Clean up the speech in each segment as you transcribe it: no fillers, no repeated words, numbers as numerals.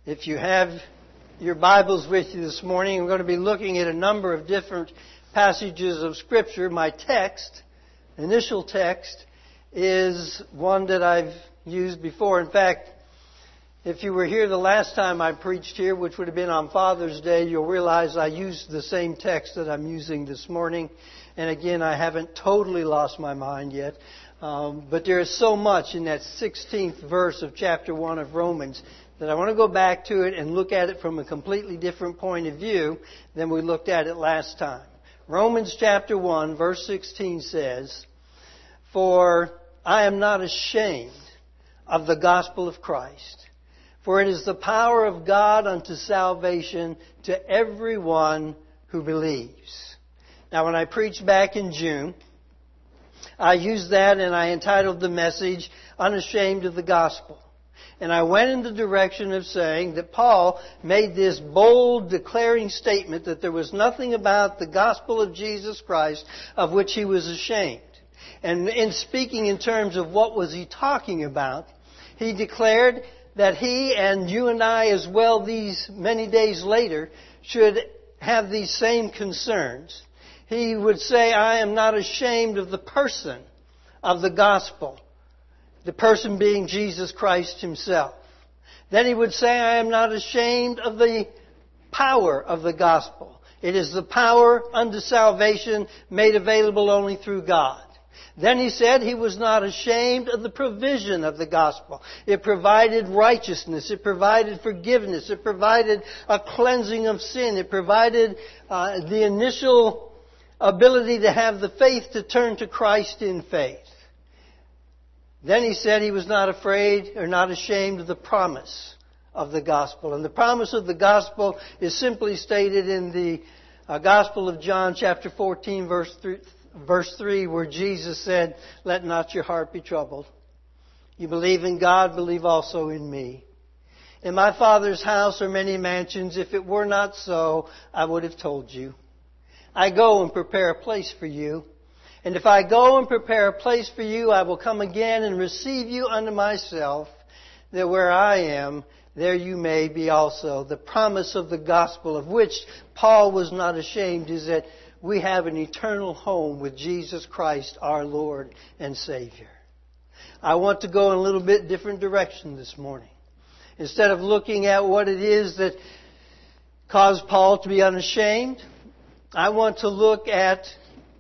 If you have your Bibles with you this morning, we're going to be looking at a number of different passages of Scripture. My text, initial text, is one that I've used before. In fact, if you were here the last time I preached here, which would have been on Father's Day, you'll realize I used the same text that I'm using this morning. And again, I haven't totally lost my mind yet. But there is so much in that 16th verse of chapter 1 of Romans that I want to go back to it and look at it from a completely different point of view than we looked at it last time. Romans chapter 1, verse 16 says, "For I am not ashamed of the gospel of Christ, for it is the power of God unto salvation to everyone who believes." Now, when I preached back in June, I used that and I entitled the message, "Unashamed of the Gospel." And I went in the direction of saying that Paul made this bold declaring statement that there was nothing about the gospel of Jesus Christ of which he was ashamed. And in speaking in terms of what was he talking about, he declared that he and you and I as well these many days later should have these same concerns. He would say, "I am not ashamed of the person of the gospel." The person being Jesus Christ himself. Then he would say, "I am not ashamed of the power of the gospel. It is the power unto salvation made available only through God." Then he said he was not ashamed of the provision of the gospel. It provided righteousness. It provided forgiveness. It provided a cleansing of sin. It provided the initial ability to have the faith to turn to Christ in faith. Then he said he was not afraid or not ashamed of the promise of the gospel. And the promise of the gospel is simply stated in the Gospel of John chapter 14 verse 3 where Jesus said, "Let not your heart be troubled. You believe in God, believe also in me. In my Father's house are many mansions. If it were not so, I would have told you. I go and prepare a place for you. And if I go and prepare a place for you, I will come again and receive you unto myself, that where I am, there you may be also." The promise of the gospel of which Paul was not ashamed is that we have an eternal home with Jesus Christ, our Lord and Savior. I want to go in a little bit different direction this morning. Instead of looking at what it is that caused Paul to be unashamed, I want to look at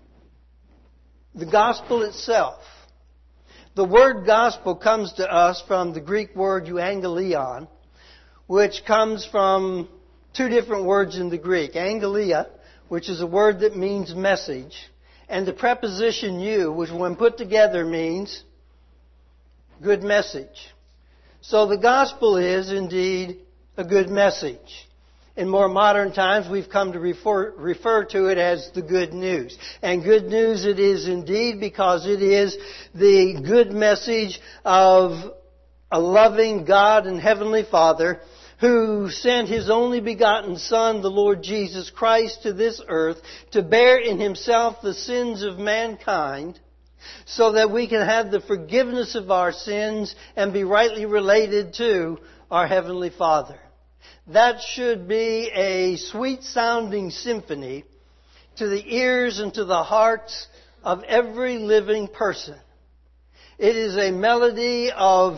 the gospel itself. The word gospel comes to us from the Greek word euangelion, which comes from two different words in the Greek. Angelia, which is a word that means message, and the preposition eu, which when put together means good message. So the gospel is indeed a good message. In more modern times, we've come to refer to it as the good news. And good news it is indeed because it is the good message of a loving God and Heavenly Father who sent His only begotten Son, the Lord Jesus Christ, to this earth to bear in Himself the sins of mankind so that we can have the forgiveness of our sins and be rightly related to our Heavenly Father. That should be a sweet-sounding symphony to the ears and to the hearts of every living person. It is a melody of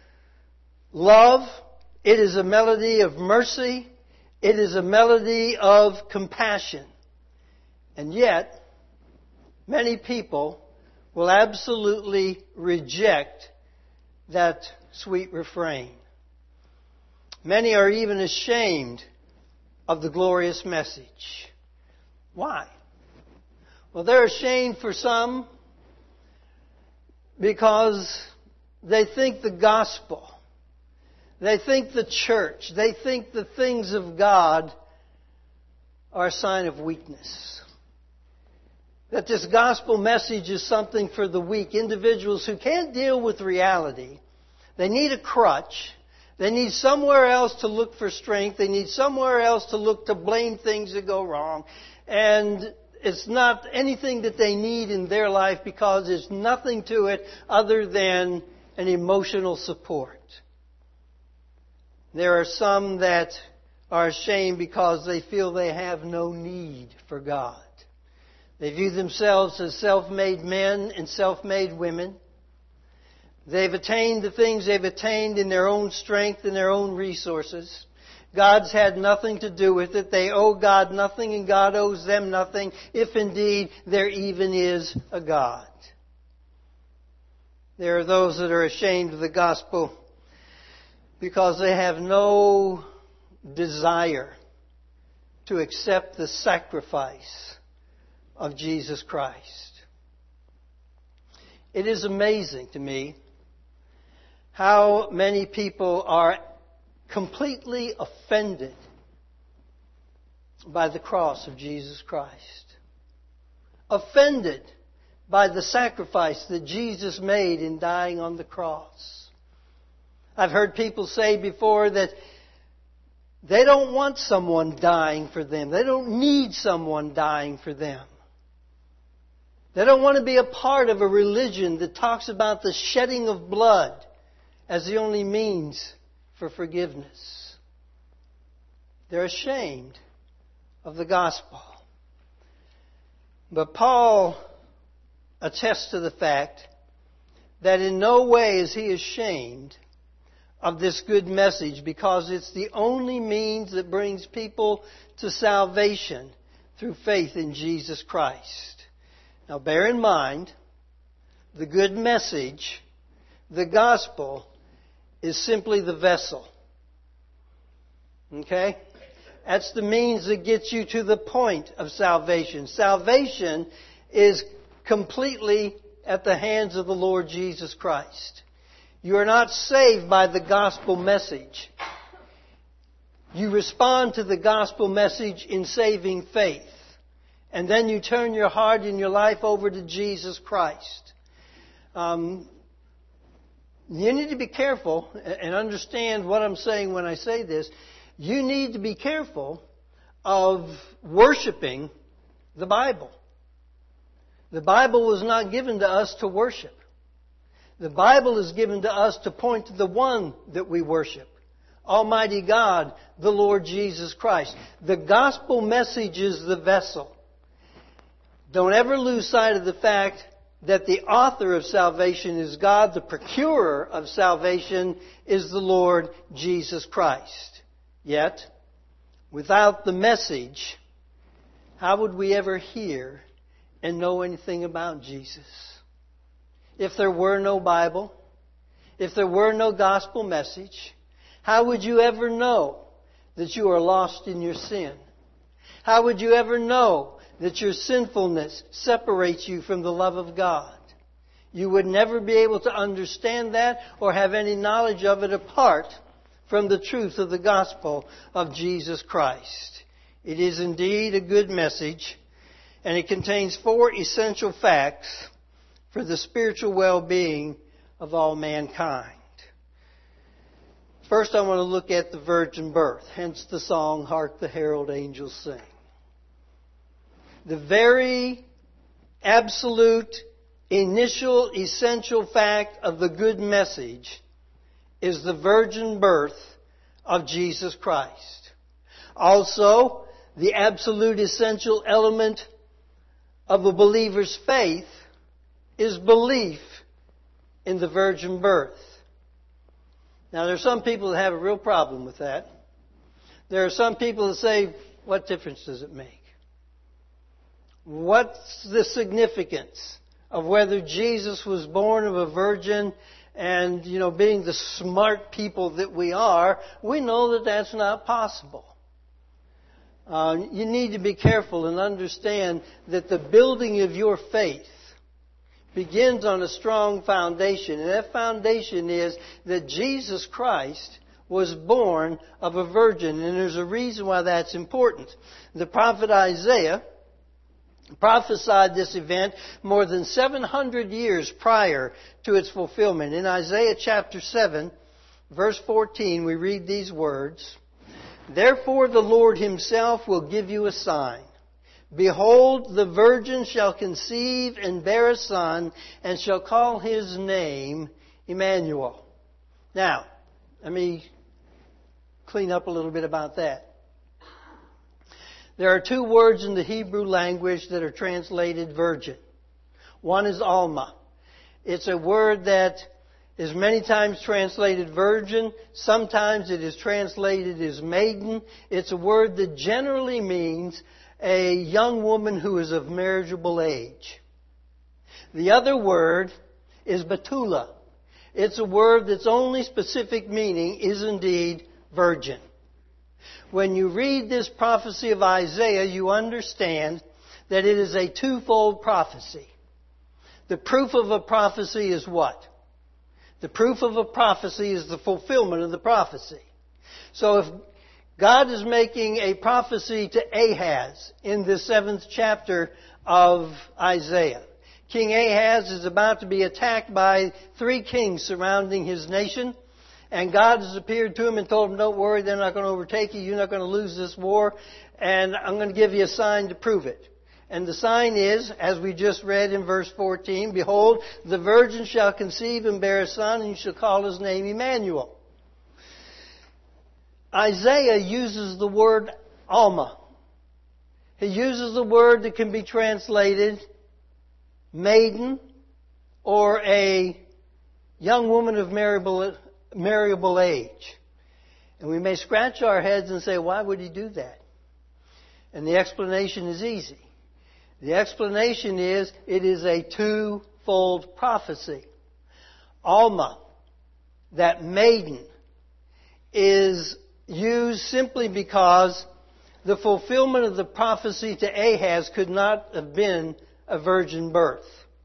love. It is a melody of mercy. It is a melody of compassion. And yet, many people will absolutely reject that sweet refrain. Many are even ashamed of the glorious message. Why? Well, they're ashamed for some because they think the gospel, they think the church, they think the things of God are a sign of weakness. That this gospel message is something for the weak, individuals who can't deal with reality. They need a crutch. They need somewhere else to look for strength. They need somewhere else to look to blame things that go wrong. And it's not anything that they need in their life because there's nothing to it other than an emotional support. There are some that are ashamed because they feel they have no need for God. They view themselves as self-made men and self-made women. They've attained the things they've attained in their own strength and their own resources. God's had nothing to do with it. They owe God nothing and God owes them nothing, if indeed there even is a God. There are those that are ashamed of the gospel because they have no desire to accept the sacrifice of Jesus Christ. It is amazing to me how many people are completely offended by the cross of Jesus Christ. Offended by the sacrifice that Jesus made in dying on the cross. I've heard people say before that they don't want someone dying for them. They don't need someone dying for them. They don't want to be a part of a religion that talks about the shedding of blood as the only means for forgiveness. They're ashamed of the gospel. But Paul attests to the fact that in no way is he ashamed of this good message, because it's the only means that brings people to salvation through faith in Jesus Christ. Now bear in mind, the good message, the gospel, is simply the vessel. Okay? That's the means that gets you to the point of salvation. Salvation is completely at the hands of the Lord Jesus Christ. You are not saved by the gospel message. You respond to the gospel message in saving faith. And then you turn your heart and your life over to Jesus Christ. You need to be careful and understand what I'm saying when I say this. You need to be careful of worshiping the Bible. The Bible was not given to us to worship. The Bible is given to us to point to the one that we worship. Almighty God, the Lord Jesus Christ. The gospel message is the vessel. Don't ever lose sight of the fact that the author of salvation is God. The procurer of salvation is the Lord Jesus Christ. Yet, without the message, how would we ever hear and know anything about Jesus? If there were no Bible, if there were no gospel message, how would you ever know that you are lost in your sin? How would you ever know that your sinfulness separates you from the love of God? You would never be able to understand that or have any knowledge of it apart from the truth of the gospel of Jesus Christ. It is indeed a good message, and it contains 4 essential facts for the spiritual well-being of all mankind. First, I want to look at the virgin birth, hence the song, "Hark the Herald Angels Sing." The very absolute, initial, essential fact of the good message is the virgin birth of Jesus Christ. Also, the absolute essential element of a believer's faith is belief in the virgin birth. Now, there are some people that have a real problem with that. There are some people that say, what difference does it make? What's the significance of whether Jesus was born of a virgin? And, being the smart people that we are, we know that that's not possible. You need to be careful and understand that the building of your faith begins on a strong foundation. And that foundation is that Jesus Christ was born of a virgin. And there's a reason why that's important. The prophet Isaiah prophesied this event more than 700 years prior to its fulfillment. In Isaiah chapter 7, verse 14, we read these words, "Therefore the Lord Himself will give you a sign. Behold, the virgin shall conceive and bear a son, and shall call his name Emmanuel." Now, let me clean up a little bit about that. There are two words in the Hebrew language that are translated virgin. One is Alma. It's a word that is many times translated virgin. Sometimes it is translated as maiden. It's a word that generally means a young woman who is of marriageable age. The other word is Betula. It's a word that's only specific meaning is indeed virgin. When you read this prophecy of Isaiah, you understand that it is a twofold prophecy. The proof of a prophecy is what? The proof of a prophecy is the fulfillment of the prophecy. So if God is making a prophecy to Ahaz in the 7th chapter of Isaiah, King Ahaz is about to be attacked by 3 kings surrounding his nation. And God has appeared to him and told him, don't worry, they're not going to overtake you. You're not going to lose this war. And I'm going to give you a sign to prove it. And the sign is, as we just read in verse 14, behold, the virgin shall conceive and bear a son, and you shall call his name Emmanuel. Isaiah uses the word Alma. He uses the word that can be translated maiden or a young woman of marriageable age. And we may scratch our heads and say, why would he do that? And the explanation is easy. The explanation is, it is a twofold prophecy. Alma, that maiden, is used simply because the fulfillment of the prophecy to Ahaz could not have been a virgin birth.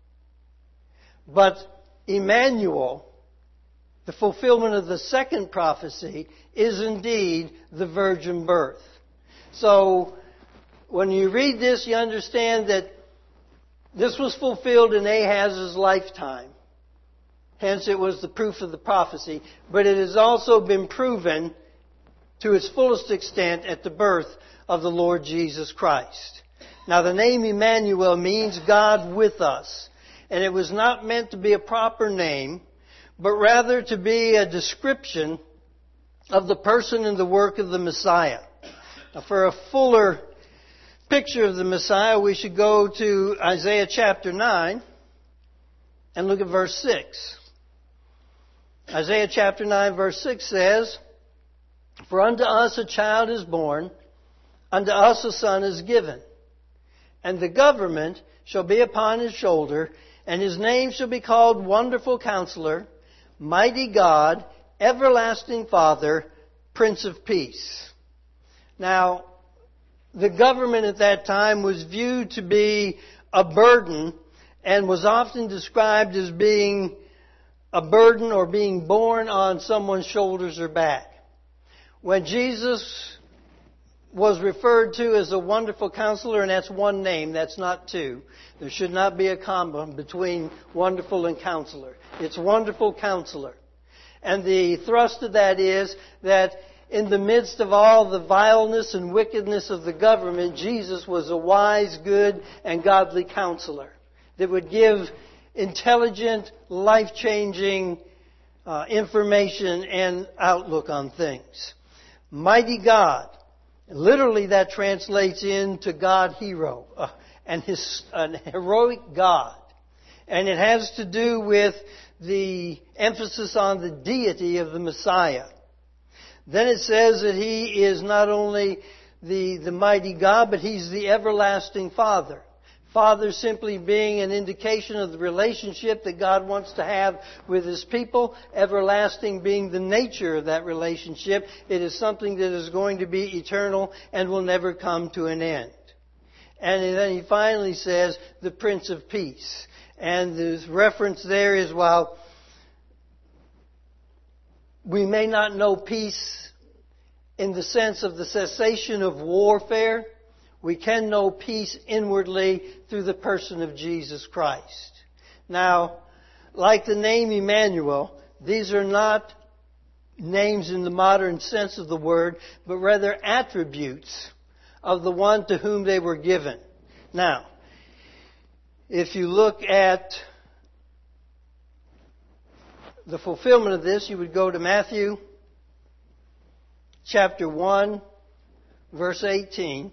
But Emmanuel, the fulfillment of the second prophecy, is indeed the virgin birth. So, when you read this, you understand that this was fulfilled in Ahaz's lifetime. Hence, it was the proof of the prophecy. But it has also been proven to its fullest extent at the birth of the Lord Jesus Christ. Now, the name Emmanuel means God with us. And it was not meant to be a proper name, but rather to be a description of the person and the work of the Messiah. Now, for a fuller picture of the Messiah, we should go to Isaiah chapter 9 and look at verse 6. Isaiah chapter 9 verse 6 says, for unto us a child is born, unto us a son is given, and the government shall be upon his shoulder, and his name shall be called Wonderful Counselor, Mighty God, Everlasting Father, Prince of Peace. Now, the government at that time was viewed to be a burden and was often described as being a burden or being borne on someone's shoulders or back. When Jesus was referred to as a Wonderful Counselor, and that's one name, that's not two. There should not be a comma between Wonderful and Counselor. It's Wonderful Counselor. And the thrust of that is that in the midst of all the vileness and wickedness of the government, Jesus was a wise, good, and godly counselor that would give intelligent, life-changing information and outlook on things. Mighty God. Literally that translates into God hero, an heroic God. And it has to do with the emphasis on the deity of the Messiah. Then it says that He is not only the mighty God, but He's the everlasting Father. Father simply being an indication of the relationship that God wants to have with His people. Everlasting being the nature of that relationship. It is something that is going to be eternal and will never come to an end. And then He finally says, the Prince of Peace. And the reference there is, while we may not know peace in the sense of the cessation of warfare, we can know peace inwardly through the person of Jesus Christ. Now, like the name Emmanuel, these are not names in the modern sense of the word, but rather attributes of the one to whom they were given. Now, if you look at the fulfillment of this, you would go to Matthew chapter 1, verse 18.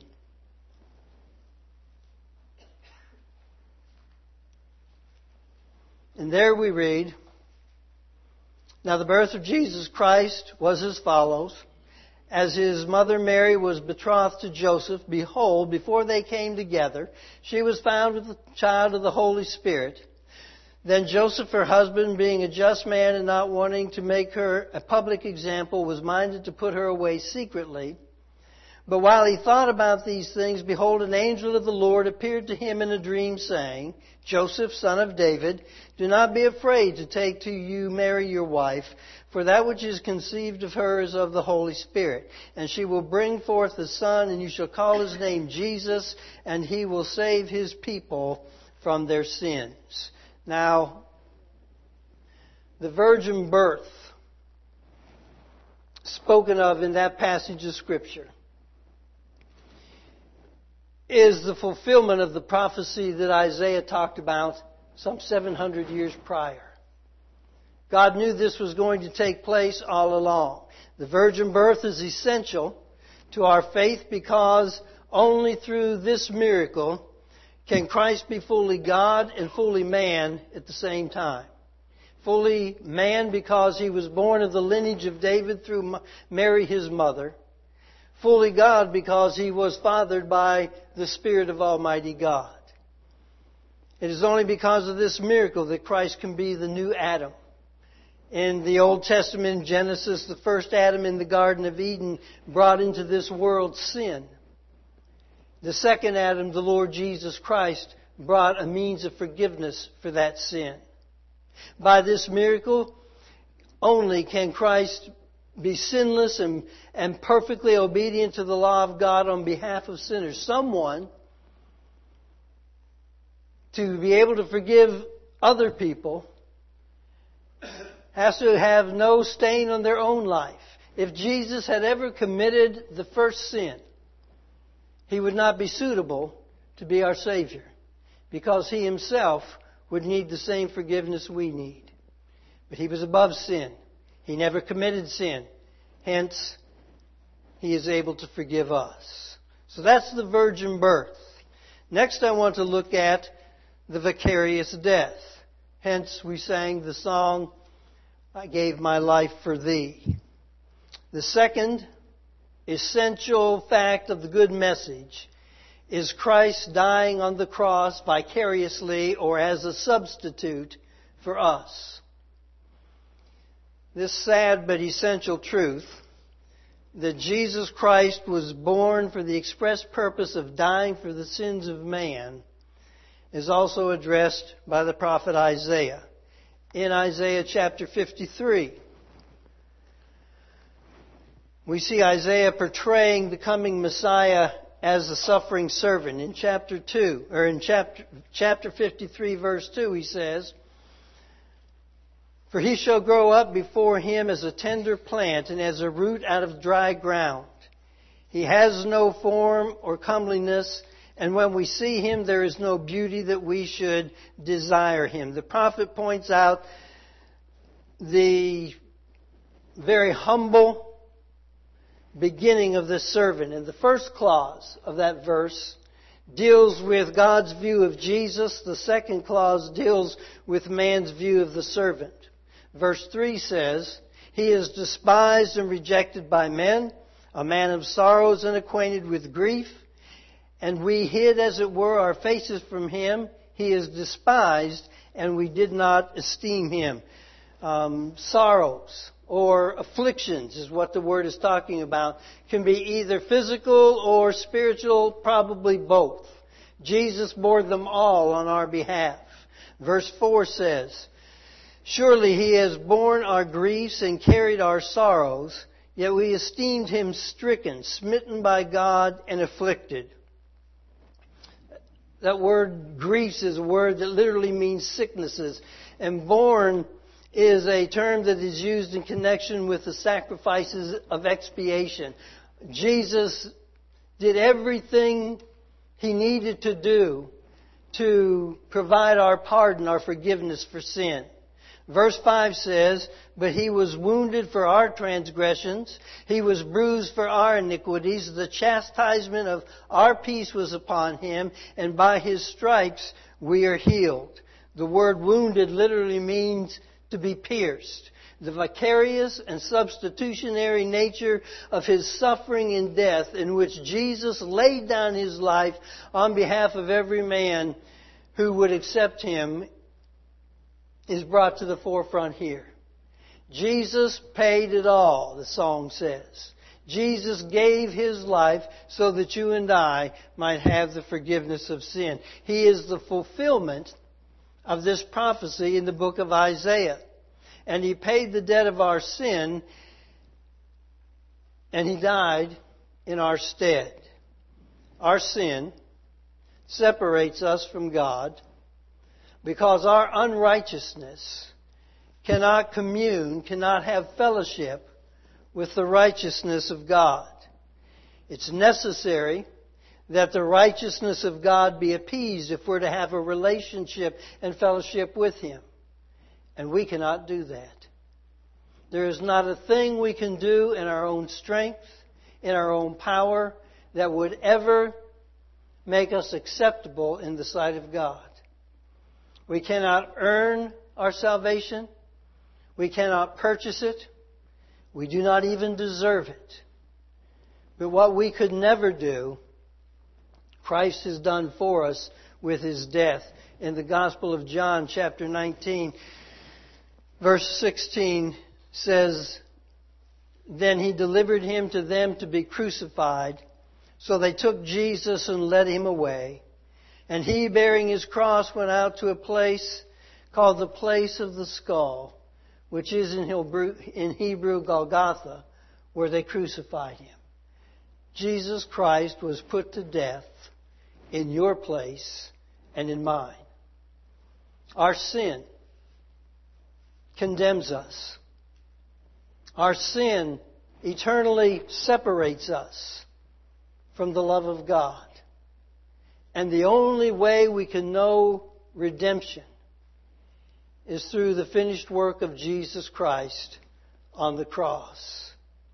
And there we read, "Now the birth of Jesus Christ was as follows. As his mother Mary was betrothed to Joseph, behold, before they came together, she was found with the child of the Holy Spirit. Then Joseph, her husband, being a just man and not wanting to make her a public example, was minded to put her away secretly. But while he thought about these things, behold, an angel of the Lord appeared to him in a dream, saying, Joseph, son of David, do not be afraid to take to you Mary your wife, for that which is conceived of her is of the Holy Spirit. And she will bring forth a son, and you shall call his name Jesus, and he will save his people from their sins." Now, the virgin birth spoken of in that passage of Scripture is the fulfillment of the prophecy that Isaiah talked about some 700 years prior. God knew this was going to take place all along. The virgin birth is essential to our faith because only through this miracle can Christ be fully God and fully man at the same time. Fully man because he was born of the lineage of David through Mary his mother. Fully God because he was fathered by the Spirit of Almighty God. It is only because of this miracle that Christ can be the new Adam. In the Old Testament, in Genesis, the first Adam in the Garden of Eden brought into this world sin. The second Adam, the Lord Jesus Christ, brought a means of forgiveness for that sin. By this miracle, only can Christ be sinless and perfectly obedient to the law of God on behalf of sinners. Someone, to be able to forgive other people, has to have no stain on their own life. If Jesus had ever committed the first sin, he would not be suitable to be our Savior, because he himself would need the same forgiveness we need. But he was above sin. He never committed sin. Hence, he is able to forgive us. So that's the virgin birth. Next, I want to look at the vicarious death. Hence, we sang the song, I gave my life for thee. The second essential fact of the good message is Christ dying on the cross vicariously or as a substitute for us. This sad but essential truth that Jesus Christ was born for the express purpose of dying for the sins of man is also addressed by the prophet Isaiah. In Isaiah chapter 53, we see Isaiah portraying the coming Messiah as a suffering servant. In chapter 53, verse 2, he says, For he shall grow up before him as a tender plant and as a root out of dry ground. He has no form or comeliness, and when we see him, there is no beauty that we should desire him. The prophet points out the very humble beginning of this servant. And the first clause of that verse deals with God's view of Jesus. The second clause deals with man's view of the servant. Verse 3 says, He is despised and rejected by men, a man of sorrows and acquainted with grief. And we hid, as it were, our faces from him. He is despised, and we did not esteem him. Sorrows or afflictions is what the word is talking about. Can be either physical or spiritual, probably both. Jesus bore them all on our behalf. Verse 4 says, Surely he has borne our griefs and carried our sorrows, yet we esteemed him stricken, smitten by God, and afflicted. That word griefs is a word that literally means sicknesses. And borne is a term that is used in connection with the sacrifices of expiation. Jesus did everything he needed to do to provide our pardon, our forgiveness for sin. Verse 5 says, "But He was wounded for our transgressions. He was bruised for our iniquities. The chastisement of our peace was upon Him, and by His stripes we are healed." The word wounded literally means to be pierced. The vicarious and substitutionary nature of His suffering and death, in which Jesus laid down His life on behalf of every man who would accept Him, is brought to the forefront here. Jesus paid it all, the song says. Jesus gave His life so that you and I might have the forgiveness of sin. He is the fulfillment of this prophecy in the book of Isaiah. And He paid the debt of our sin, and He died in our stead. Our sin separates us from God because our unrighteousness cannot commune, cannot have fellowship with the righteousness of God. It's necessary that the righteousness of God be appeased if we're to have a relationship and fellowship with Him. And we cannot do that. There is not a thing we can do in our own strength, in our own power, that would ever make us acceptable in the sight of God. We cannot earn our salvation. We cannot purchase it. We do not even deserve it. But what we could never do, Christ has done for us with His death. In the Gospel of John, chapter 19, verse 16 says, "Then He delivered Him to them to be crucified. So they took Jesus and led Him away. And He, bearing His cross, went out to a place called the place of the skull, which is in Hebrew Golgotha, where they crucified Him." Jesus Christ was put to death in your place and in mine. Our sin condemns us. Our sin eternally separates us from the love of God. And the only way we can know redemption is through the finished work of Jesus Christ on the cross.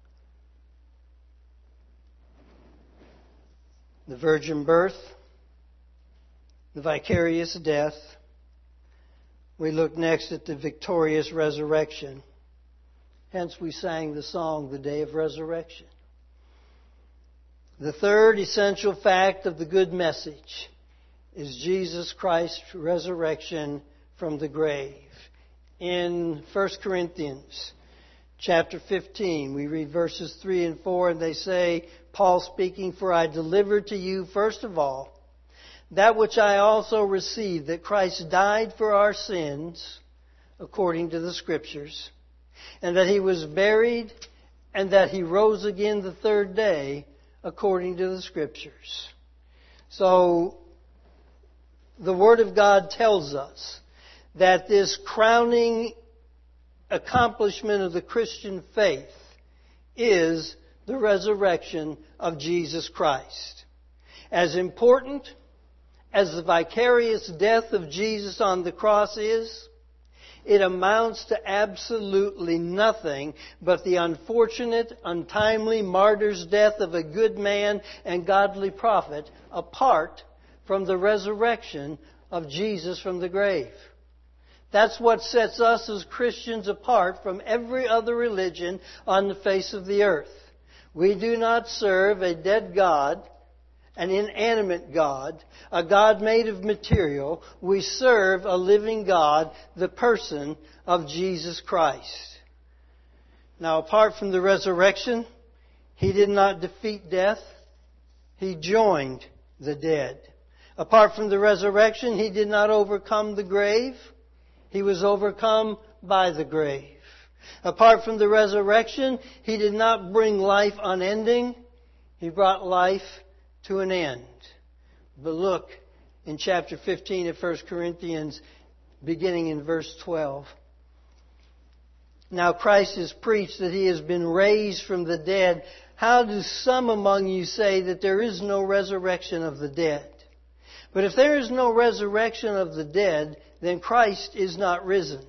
The virgin birth, the vicarious death. We look next at the victorious resurrection. Hence we sang the song, "The Day of Resurrection." The third essential fact of the good message is Jesus Christ's resurrection from the grave. In 1 Corinthians chapter 15, we read verses 3 and 4, and they say, Paul speaking, "For I delivered to you first of all that which I also received, that Christ died for our sins, according to the Scriptures, and that He was buried, and that He rose again the third day, according to the Scriptures." So, the Word of God tells us that this crowning accomplishment of the Christian faith is the resurrection of Jesus Christ. As important as the vicarious death of Jesus on the cross is, it amounts to absolutely nothing but the unfortunate, untimely martyr's death of a good man and godly prophet apart from the resurrection of Jesus from the grave. That's what sets us as Christians apart from every other religion on the face of the earth. We do not serve a dead God, an inanimate God, a God made of material. We serve a living God, the person of Jesus Christ. Now, apart from the resurrection, He did not defeat death. He joined the dead. Apart from the resurrection, He did not overcome the grave. He was overcome by the grave. Apart from the resurrection, He did not bring life unending. He brought life to an end. But look in chapter 15 of 1 Corinthians, beginning in verse 12. "Now Christ is preached that He has been raised from the dead. How do some among you say that there is no resurrection of the dead? But if there is no resurrection of the dead, then Christ is not risen.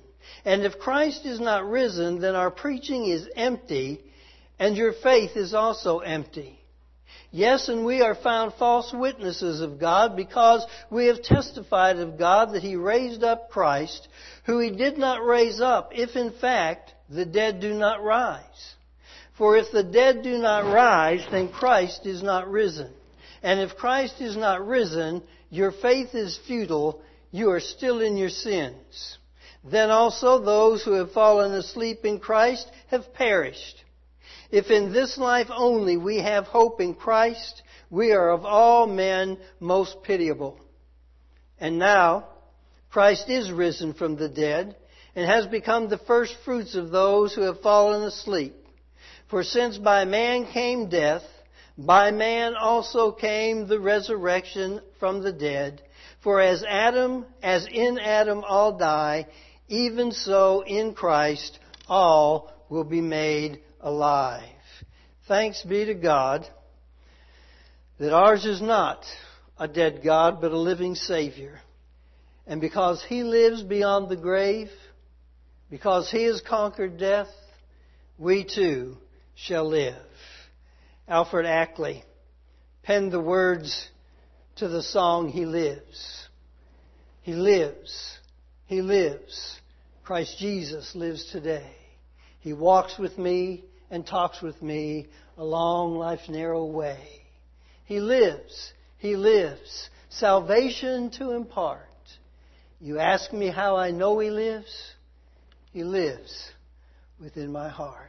And if Christ is not risen, then our preaching is empty, and your faith is also empty. Yes, and we are found false witnesses of God, because we have testified of God that He raised up Christ, who He did not raise up, if in fact the dead do not rise. For if the dead do not rise, then Christ is not risen. And if Christ is not risen, your faith is futile, you are still in your sins. Then also those who have fallen asleep in Christ have perished. If in this life only we have hope in Christ, we are of all men most pitiable. And now, Christ is risen from the dead, and has become the first fruits of those who have fallen asleep. For since by man came death, by man also came the resurrection from the dead. For as in Adam all die, even so in Christ all will be made alive. Thanks be to God that ours is not a dead God, but a living Savior. And because He lives beyond the grave, because He has conquered death, we too shall live. Alfred Ackley penned the words to the song, He Lives. He lives. He lives. Christ Jesus lives today. He walks with me and talks with me along life's narrow way. He lives. He lives. Salvation to impart. You ask me how I know He lives? He lives within my heart.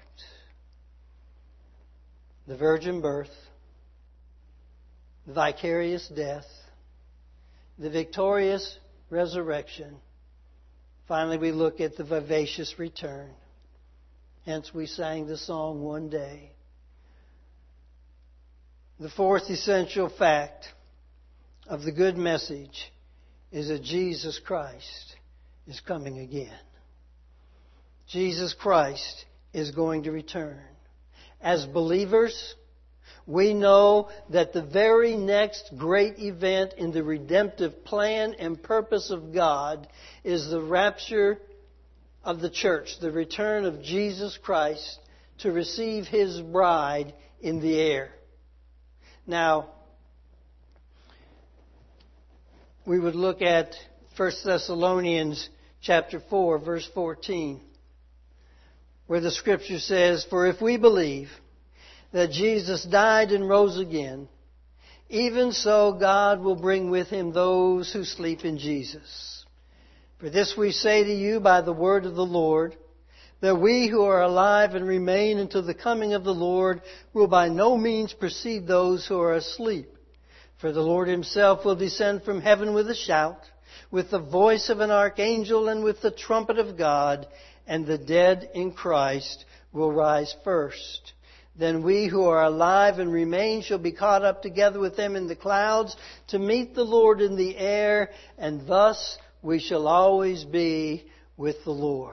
The virgin birth, the vicarious death, the victorious resurrection. Finally, we look at the vivacious return. Hence, we sang the song one day. The fourth essential fact of the good message is that Jesus Christ is coming again. Jesus Christ is going to return. As believers, we know that the very next great event in the redemptive plan and purpose of God is the rapture of the church, the return of Jesus Christ to receive His bride in the air. Now, we would look at 1 Thessalonians chapter 4, verse 14, where the Scripture says, "For if we believe that Jesus died and rose again, even so God will bring with Him those who sleep in Jesus. For this we say to you by the word of the Lord, that we who are alive and remain until the coming of the Lord will by no means precede those who are asleep. For the Lord Himself will descend from heaven with a shout, with the voice of an archangel, and with the trumpet of God, and the dead in Christ will rise first. Then we who are alive and remain shall be caught up together with them in the clouds to meet the Lord in the air, and thus we shall always be with the Lord."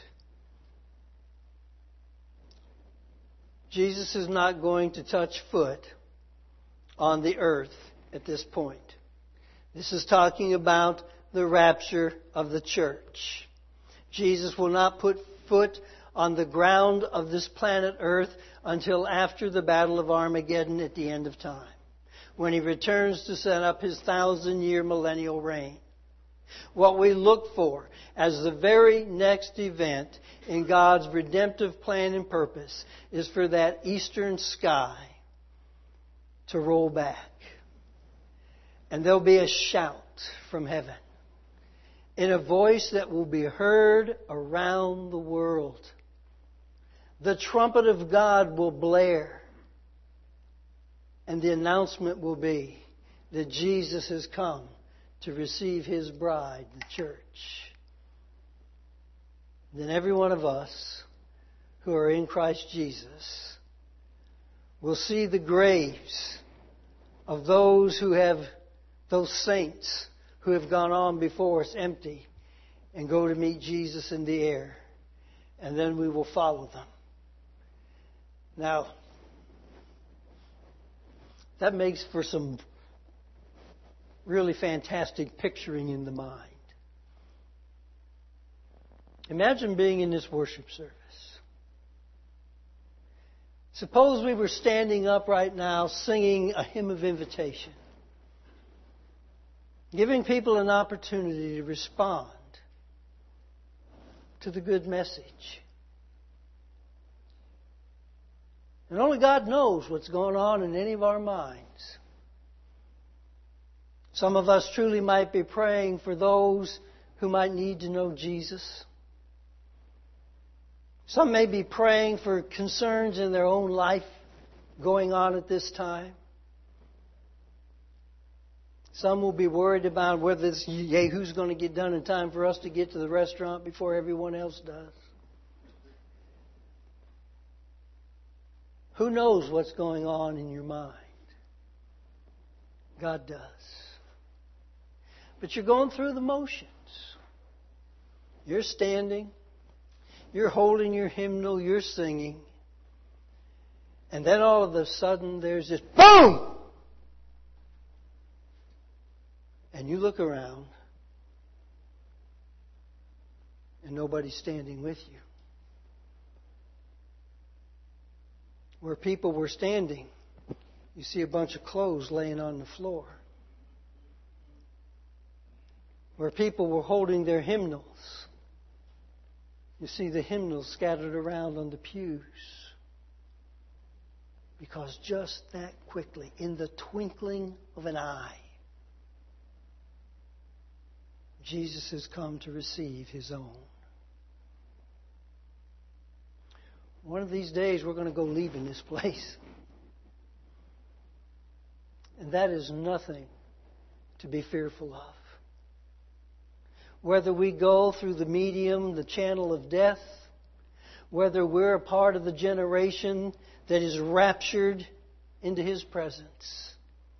Jesus is not going to touch foot on the earth at this point. This is talking about the rapture of the church. Jesus will not put foot on the ground of this planet Earth until after the Battle of Armageddon at the end of time, when He returns to set up His 1,000-year millennial reign. What we look for as the very next event in God's redemptive plan and purpose is for that eastern sky to roll back. And there'll be a shout from heaven in a voice that will be heard around the world. The trumpet of God will blare, and the announcement will be that Jesus has come to receive His bride, the church. Then every one of us who are in Christ Jesus will see the graves of those saints who have gone on before us empty, and go to meet Jesus in the air. And then we will follow them. Now, that makes for some really fantastic picturing in the mind. Imagine being in this worship service. Suppose we were standing up right now singing a hymn of invitation, giving people an opportunity to respond to the good message. And only God knows what's going on in any of our minds. Some of us truly might be praying for those who might need to know Jesus. Some may be praying for concerns in their own life going on at this time. Some will be worried about whether this Yehoo's going to get done in time for us to get to the restaurant before everyone else does. Who knows what's going on in your mind? God does. But you're going through the motions. You're standing. You're holding your hymnal. You're singing. And then all of a sudden there's this boom! And you look around and nobody's standing with you. Where people were standing, you see a bunch of clothes laying on the floor. Where people were holding their hymnals, you see the hymnals scattered around on the pews. Because just that quickly, in the twinkling of an eye, Jesus has come to receive His own. One of these days we're going to go leaving this place. And that is nothing to be fearful of. Whether we go through the medium, the channel of death, whether we're a part of the generation that is raptured into His presence,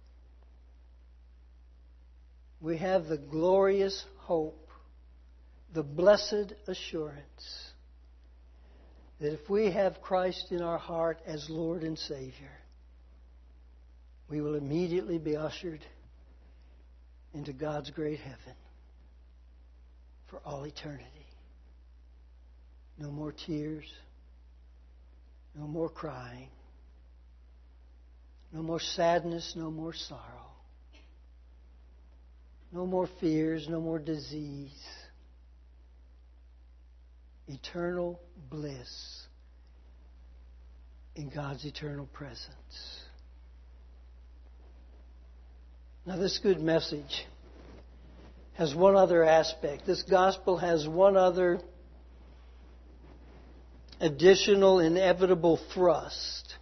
we have the glorious hope, the blessed assurance that if we have Christ in our heart as Lord and Savior, we will immediately be ushered into God's great heaven for all eternity. No more tears, no more crying, no more sadness, no more sorrow, no more fears, no more disease. Eternal bliss in God's eternal presence. Now, this good message has one other aspect. This gospel has one other additional, inevitable thrust,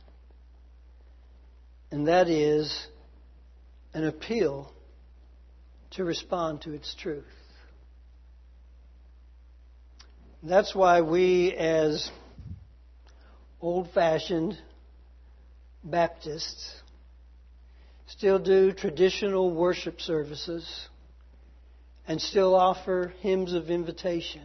and that is an appeal to respond to its truth. That's why we, as old-fashioned Baptists, still do traditional worship services and still offer hymns of invitation.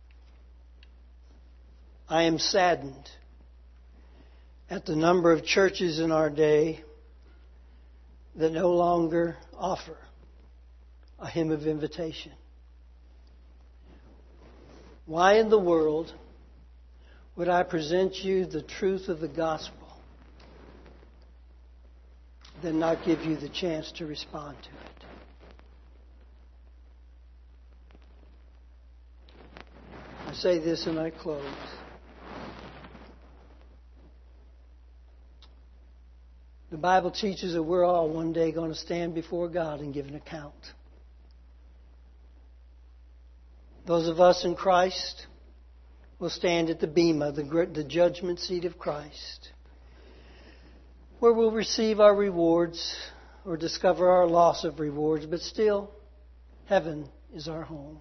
I am saddened at the number of churches in our day that no longer offer a hymn of invitation. Why in the world would I present you the truth of the gospel, then not give you the chance to respond to it? I say this and I close. The Bible teaches that we're all one day going to stand before God and give an account. Those of us in Christ will stand at the bema, the judgment seat of Christ, where we'll receive our rewards or discover our loss of rewards, but still, heaven is our home.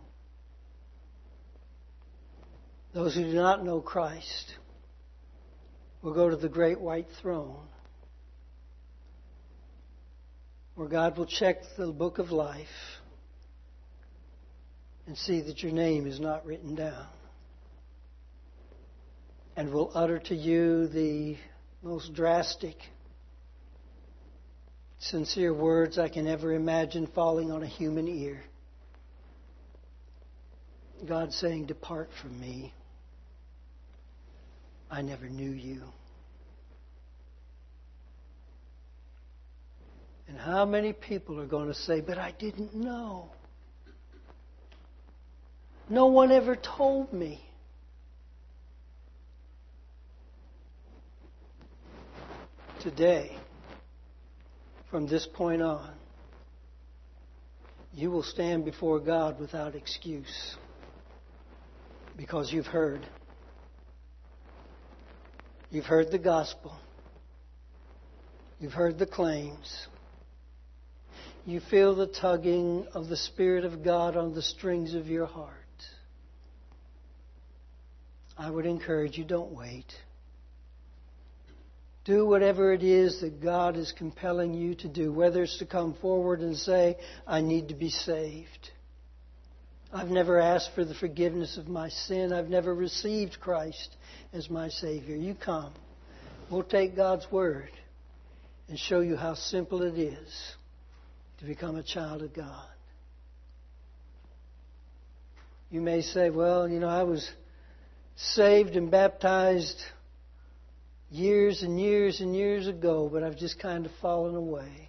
Those who do not know Christ will go to the great white throne, where God will check the book of life and see that your name is not written down, and will utter to you the most drastic, sincere words I can ever imagine falling on a human ear. God saying, depart from me. I never knew you. And how many people are going to say, but I didn't know. No one ever told me. Today, from this point on, you will stand before God without excuse because you've heard. You've heard the gospel. You've heard the claims. You feel the tugging of the Spirit of God on the strings of your heart. I would encourage you, don't wait. Do whatever it is that God is compelling you to do, whether it's to come forward and say, I need to be saved. I've never asked for the forgiveness of my sin. I've never received Christ as my Savior. You come. We'll take God's Word and show you how simple it is to become a child of God. You may say, well, I was saved and baptized years and years and years ago, but I've just kind of fallen away.